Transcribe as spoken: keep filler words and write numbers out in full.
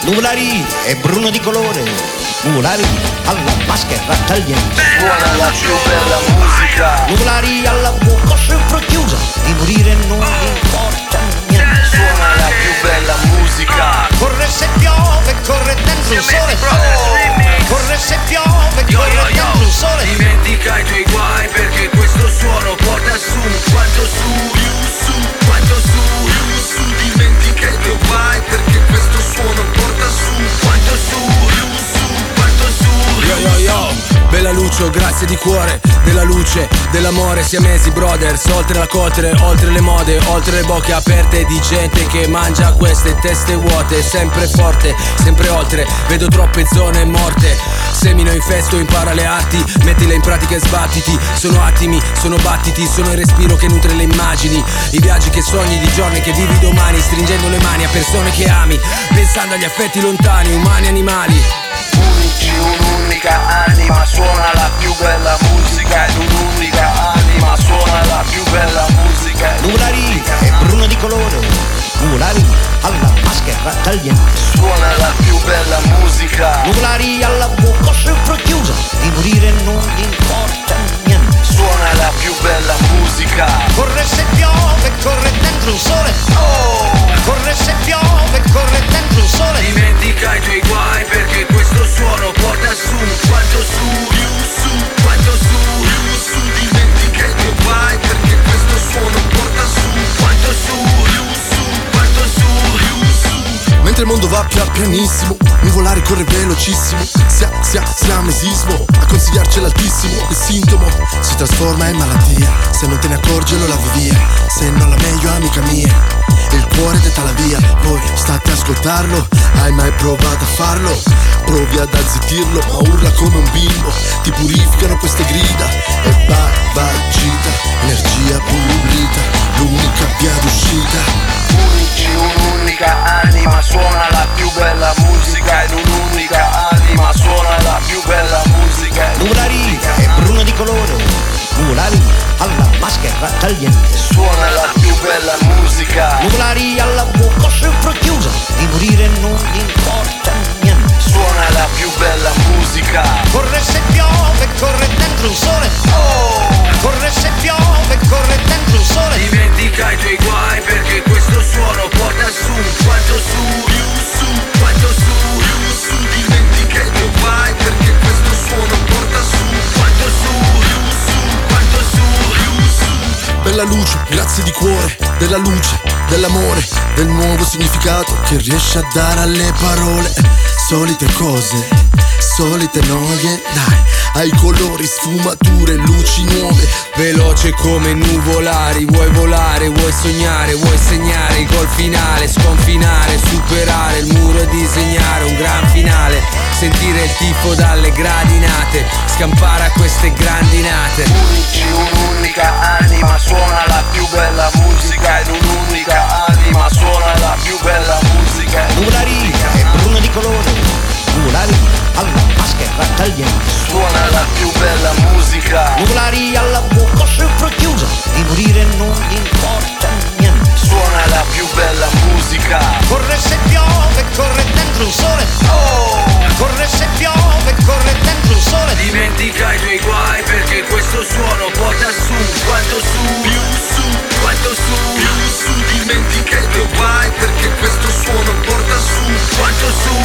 Nuvolari è bruno di colore, Nuvolari alla maschera tagliente. Suona la più bella musica. Nuvolari alla bocca sempre chiusa, di morire non mi importa niente. Suona la più bella musica. Corre se piove, corre dentro il sole. Oh. Corre se piove, Yo, corre yo, yo. dentro il sole. Dimentica i tuoi guai perché questo suono porta su. Quanto su, su, quanto su, su. Dimentica i tuoi guai perché questo suono porta su. Quanto su, su, quanto su. Yo yo yo, bella Lucio, grazie di cuore, della luce, dell'amore, siamesi brothers, oltre la coltre, oltre le mode, oltre le bocche aperte di gente che mangia queste teste vuote, sempre forte, sempre oltre, vedo troppe zone morte, semino, infesto, impara le arti, mettile in pratica e sbattiti, sono attimi, sono battiti, sono il respiro che nutre le immagini, i viaggi che sogni di giorni che vivi domani, stringendo le mani a persone che ami, pensando agli affetti lontani, umani, animali. Unici, un'unica anima, suona la più bella musica. Ed un'unica anima, suona la più bella musica. Nuvolari è bruno di colore, Nuvolari alla maschera tagliente. Suona la più bella musica. Nuvolari alla bocca sempre chiusa, di morire non gli importa niente. Suona la più bella musica. Corre se piove, corre dentro il sole. Oh! Corre se piove, corre dentro il sole. Dimentica i tuoi guai perché questo suono porta su. Quanto su, su, quanto su, su. Dimentica i tuoi guai perché questo suono porta su. Quanto su, su, quanto su, su. Mentre il mondo va pian pianissimo, Nuvolari corre velocissimo. Sia, sia, siamesismo, a consigliarci l'altissimo. Il sintomo si trasforma in malattia. Se non te ne accorgi lo lavi via. Se non la meglio amica mia. Il cuore detta la via, poi state a ascoltarlo. Hai mai provato a farlo? Provi ad azzittirlo, ma urla come un bimbo. Ti purificano queste grida e babagita, energia pulita, l'unica via d'uscita. Unici, un'unica anima, suona la più bella musica. Ed un'unica anima, suona la più bella musica. Nuvolari è bruno di colore, Nuvolari alla maschera tagliente. Suona la più bella musica. Nuvolari alla bocca sempre chiusa, di morire non gli importa niente. Suona la più bella musica. Corre se piove, corre dentro il sole. Oh! Corre se piove, corre dentro il sole. Dimentica i tuoi guai perché questo suono porta su. Quanto su, su, quanto su, su. Dimentica i tuoi guai perché questo suono porta su. Quanto su, su, quanto su, su. Bella luce, grazie di cuore, della luce, dell'amore, del nuovo significato che riesce a dare alle parole. Solite cose, solite noie, dai, hai colori, sfumature, luci nuove. Veloce come nuvolari, vuoi volare, vuoi sognare, vuoi segnare il gol finale, sconfinare, superare il muro e disegnare un gran finale. Sentire il tifo dalle gradinate, scampare a queste grandinate. Unici, un'unica anima, suona la più bella musica. Ed un'unica anima, suona la più bella musica. Nuvolari è bruno di colore, Nuvolari alla maschera tagliente. Suona la più bella musica. Nuvolari alla bocca sempre chiusa, di morire non gli importa niente. Suona la più bella musica. Corre se piove, corre dentro il sole. Oh! Corre se piove, corre dentro il sole. Dimentica i tuoi guai perché questo suono porta su. Quanto su, su, quanto su, su. Dimentica i tuoi guai perché questo suono porta su. Quanto su,